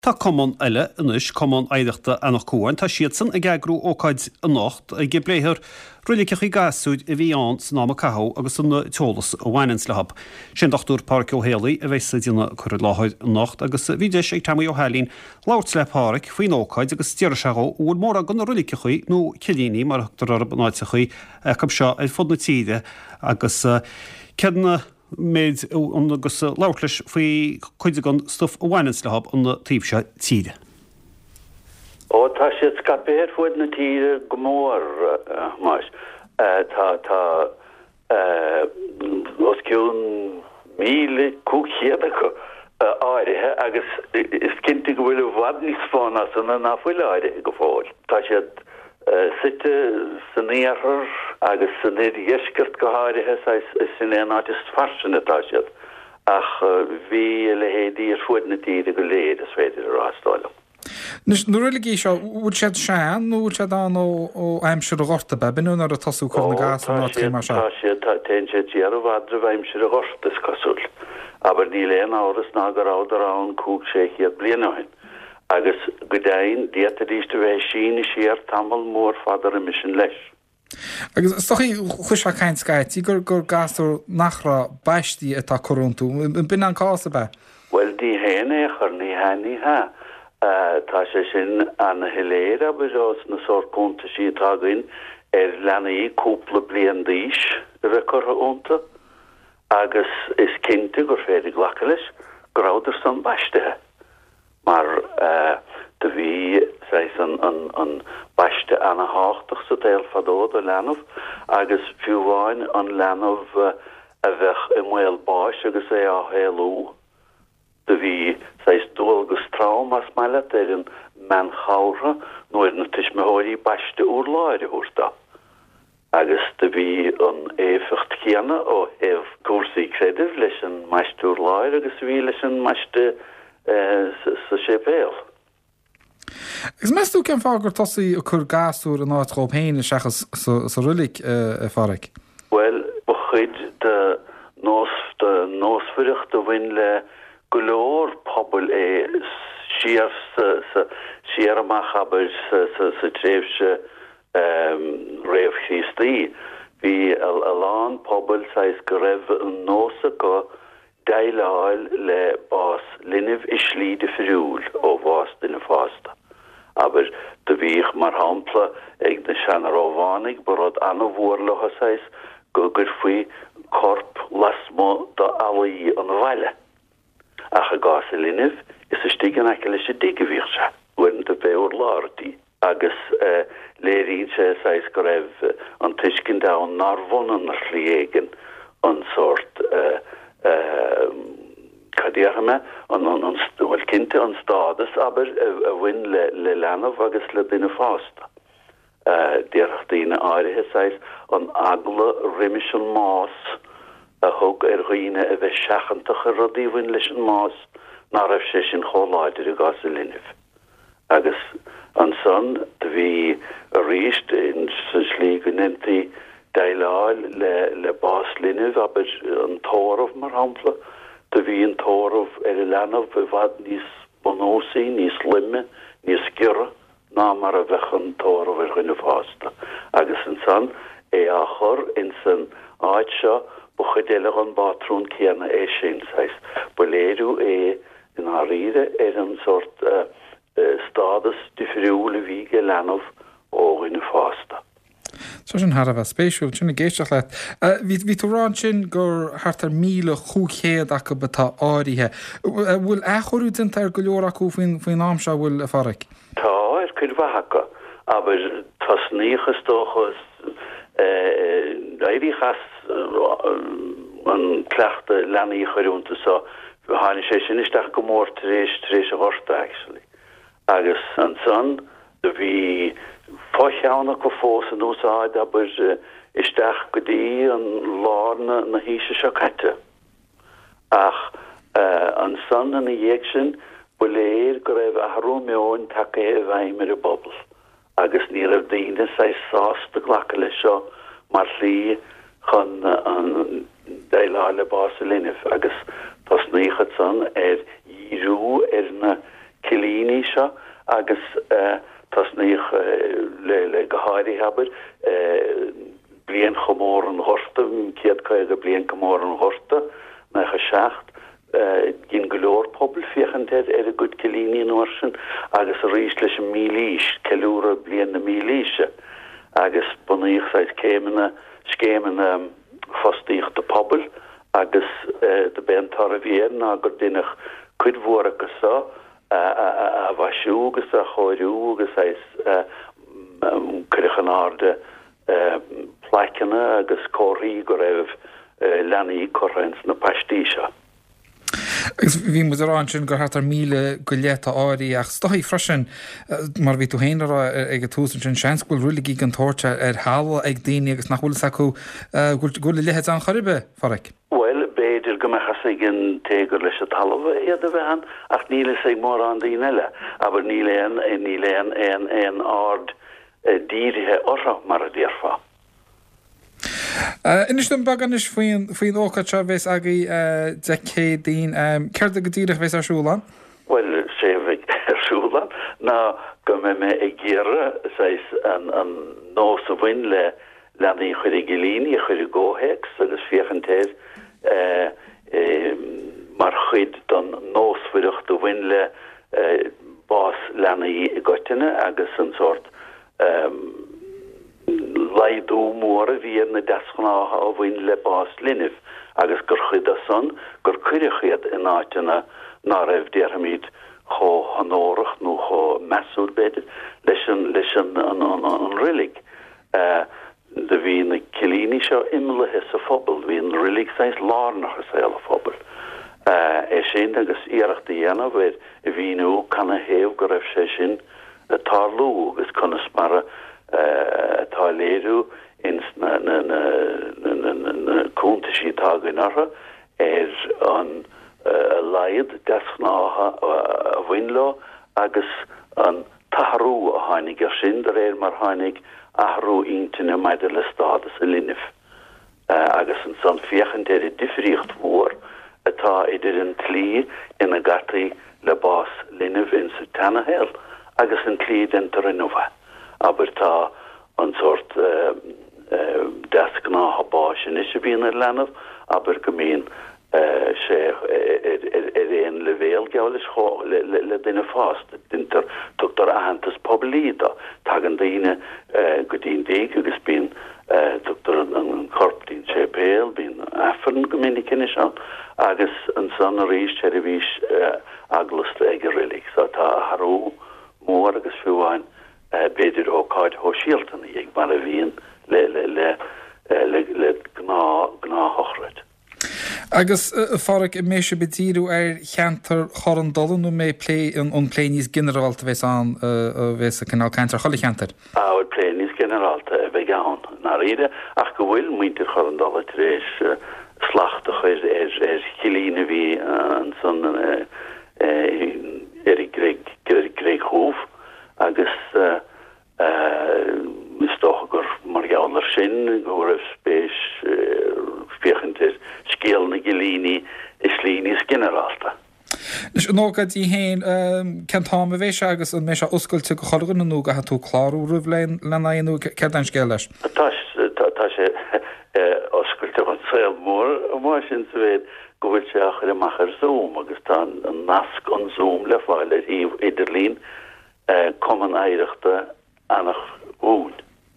Tá cumann eile inis cumann éireachta annach cuain tá siad san a geagrú ócáid a nacht a g bréthir ruliceach í gasúid a bhí an ná a cathó agus san teolalas a bhhainins lehab. Sin dochtúr Páirc Ó Héalaí a bheits dtíanana chur láthid nacht agus bhíideis ag tamí ó Hálín láirt le páric faoin ócáid agus tíar seó bhfuil mór a gan rulicechaí nó cilíní mar tar ar náidsachaí cam seo ag fud na tíide agus ceadna méid agus láirlis faoi chuide gan stuff a bhhainins lehab an na tíobse tíide. Tá siad scapéir fuid na tíide go mór más. Tá os ciún míle cúchéad áirithe agus is cinnte go bhfuil bhhad fána sanna náfuil áirithe go fáil. Tá siad site san éarthar agus san éiskert go háirithe sin éáis farsin atá siad ach bhí le héadí ar fuid na tíide go léad is féidir arástáile. Nu ruligí seo bhúil siad sean nó bhúil siad an ó aimsir a ghorta be binún ar a tasú chu na gas an áit mar se. Tá siad ten siad ar a bhadra bhaimsir a ghortas cosúil aber ní léon áras ná go rádarán cúg sé chiad blianaáin. agus go dain dieta díiste bheith sína siar tamil mór fadar a mission leis. Agus stochi chuis a caint scaid, tí gur gasú nachra baistí atá corúntú, bin an cása be? Well, dí héna chur ní haní ha. Tá sé sin an hiléir a byrós na sór cúnta sí tágain lena í cúpla blian díis a chur únta agus is cinnte gur féidir glacalis gráidir san baistethe. Maar de wie zij een baiste aan een hoogtigste deel van de Lenov, agus vuurwijn aan Lenov weg in wel baas, agus zij al heel hoe. De wie zij stoel gestraumas maar tegen men houden, nooit het is me hoor die baiste oorladen hoort dat. Agus de wie een eeuwig kennen, o heeft koersie krediet, lessen meeste oorladen, agus wie lessen meeste sa sé béal. Is meú cen fágur tosaí a chur gasú an áit chópéine seachas sa rulig fáric? Well, ba chuid de nósfuireach do bhain le go leor pobl siar amach aber sa tréimhse réamh chríostaí. Bhí a lán pobl sais go raibh an nósa go deileáil le bás linnev islí de friúl ó bhást in a fásta. Aber de bhíh mar hampla ag na seanar óhánig barad anna bhórlacha sais go gur faoi corp lasmo do alaí an bhaile. Ach a gás a linnev is a stigan aice leis a dige bhíh se, bhuiin de bheor láirtí. Agus léirín sé sais go raibh an tuiscin da an narvonan ar chliégan an sort cadíachame an kinte an stadas aber a win le Lenov agus le binne fásta. Dearchtíine áirithe sais an agla riimiisian más a thug roiine a bheith seachantach a rodí win leis an más ná raibh sé sin choláidir a gas a linnev. Agus an son de bhí a ríist in san slí gonentí deileáil le bás linnev aber an tóramh mar hampla de bhí an tóramh a Lenov bhad níos bonósaí, níos limme, níos gire ná mar a bheith an tóramh ar chuine fásta. Agus an son a chur in san áit seo ba chudéile an bátrún céanna sin sais. Ba léirú in áríide an sort stadas difriúla bhíige Lenov ó chuine fásta. So sin har a bheith spéisiúil sinna géisteach leit. Bhí tú rán sin gur hartar míle chúchéad acu batá áirithe. Bhfuil chorúint ar go leor acu faoin am se bhfuil a faric? Tá ar chuid bhacha, aber tas níchas tóchas éiríchas an cleachta lenaí choirúnta sa hána sé sin isteach go mór tréis a horta actually. Agus an son de bhí fácheanna go fós an úsáid aber isteach go dtí an lána na híise seo caite. Ach an son an dhéag sin buléir go raibh a Rómeoin take a bhaimar a bobbal. Agus ní raibh daoine sais sásta ghlacha lei seo mar lí chun an deileáil le bás a linnev. Agus tas níchad son íú na cilíní seo agus tas níoch le goháirí haber blian chomór an horsta ciad go blian chomór an horsta na seacht gin golóor pobl fiechanted a good cilíní an orsin agus a rís leis an mílís ceúra blian na mílíse agus buníoch sais scéman fostíocht de pobl agus de bentar a bhéan a gur dunnech cuidhór agus a bhaisiú agus a choirú agus cuirichan áde pleiceanna agus choirí go raibh leanaí correns na pastíise. Bhí mu arán sin gur hat míle go léta áirí ach stoí freisin mar bhí tú héanaar ag túsan sin seanscoil ruúlaí an tóirte hála ag daine agus nachhfuil acu gúla lehead an choribe faraic. Well, beidir go mechas gin tégur leis a talamh iad a bheithan ach níle sé mór an daoine eile, aber níléan an ard dírithe orra mar a ddíorfa. Inis dom baganis faoin ócad se bheits agaí de cédín ceir go dtíirech bheits arsúlan? Well, sé bheith arsúlan ná go me ag ggéire an nós a bhain le leanaí chuir i gilíní chuir i ggóhéics agus fiechantéir mar chuid don nósfuireacht a bhain le bás leanaí i gotaine agus an sort laidú mór a bhí na deaschanácha a bhain le bás linnih agus gur chuid a son gur cuirechiad in áitina ná raibh dearhamíd cho hanórach nó cho measúr beidir leis an rilig. De bhí na cilíní seo imlathe sa phobal, bhí an rilig sais lárnach a saoil a phobal. Sin agus iarachta dhéanamh i bhíú canna héamh go raibh sé sin tarlú agus chuna smara tá léirú ins na cúntaisí táganartha an laiad deaschanácha a bhainlá agus an taharú a tháinig ar sin de réir mar tháinig ahrú íntaine maidir le stádas a linnih. Agus an san fiechantéir i difríocht mhór atá idir an tlí ina gataí le bás linnih in sa Tannahill agus an tlí den Tarinova. Aber tá an sort deascanácha báis is a bhíon ar lenah, aber go mbíonn sé réon le bhéal geolais le duine fásta dintar tugtar ahantas poblída tagan daoine go dtíon déag agus bíon tugtar an corp dín sé péal bíon affan go minic inne seán agus an san a rís sé a bhís aglas le ag a rilig sa tá harú mór agus fiúháin beidir ócáid ho síaltan ag mar a bhíon le gná hochred. Agus farach i méise betíú cheantar choran dolan nó mé an pléníos generalta bheits an bheits a canál cantar chola cheantar? Áhfuil pléníos generalta a bheith gáin ná riide ach go bhfuil muintir choran dola rééis slachta chuir chilína bhí an san Greg Hoof agus stocha gur mar geallar sin go raibh spéis fiechantir scéal na gilíní is líníos generalta. Nus nógad í héin centáma bhéis agus an méis oscailte go chorgan nó go tú chlárú rih lenaíonú ceir an scéal leis. Tá sé oscailte an saoil mór sin sa bhéad go bhfuil sé achar amach ar Zoom agus tá an nasc an Zoom le fáil idirlín common éireachta annach úd.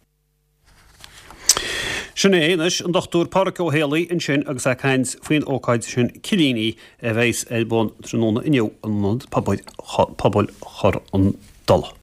Sin éis an dochtúr Pádraig Ó Héalaí in sin agus a cains faoin ócáid sin cilíní a bheits bun tróna inniu an pobl chor an dul.